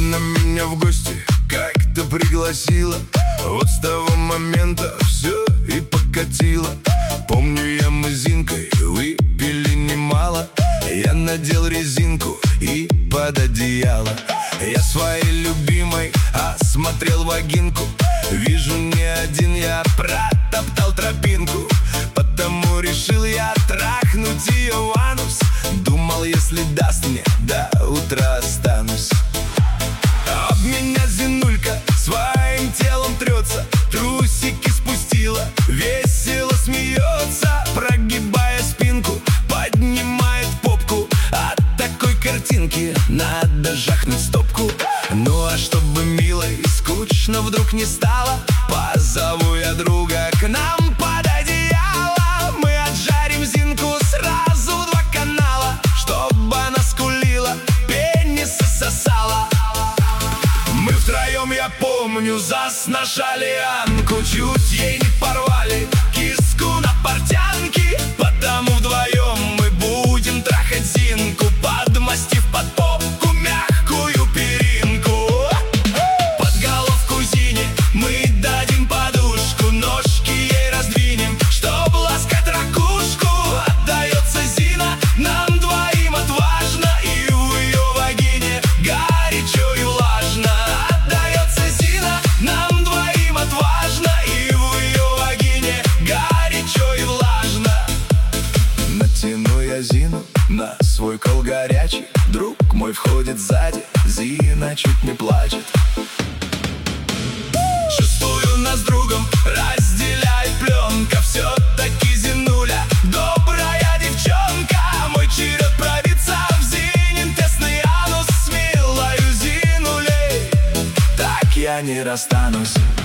Она меня в гости как-то пригласила. Вот с того момента все и покатило. Помню, я мы с Зинкой выпили немало. Я надел резинку и под одеяло. Я своей любимой осмотрел вагинку. Вижу, не один я протоптал тропинку. Потому решил я трахнуть ее в анус. Думал, если даст мне, до утра останусь. Об меня Зинулька своим телом трется, трусики спустила, весело смеется, прогибая спинку, поднимает попку. От такой картинки надо жахнуть стопку. Ну а чтобы мило и скучно вдруг не стало, позову я друга к нам под одеяло. Мы отжарим Зинку сразу в 2 канала, чтобы она скулила, пенисы сосала. Мы втроем, я помню, засношали Анку. Чуть ей не порвали киску на портянке. Потому вдвоем мы будем трахать Зинку, подмастив под попку мягкую перинку. Под головку Зине мы дадим подушку, ножки ей раздвинем, чтоб ласкать ракушку. Отдается Зина нам двоим отважно, и в ее вагине горячо и влажно. Отдается Зина нам двоим отважно, и в ее вагине горячо и влажно. Натяну я Зину на свой кол горячий. Друг мой входит сзади, Зина чуть не плачет. Шестую нас с другом разделяет пленка. Все-таки Зинуля добрая девчонка. Мой черед пробиться в Зинин тесный анус. С милою Зинулей так я не расстанусь.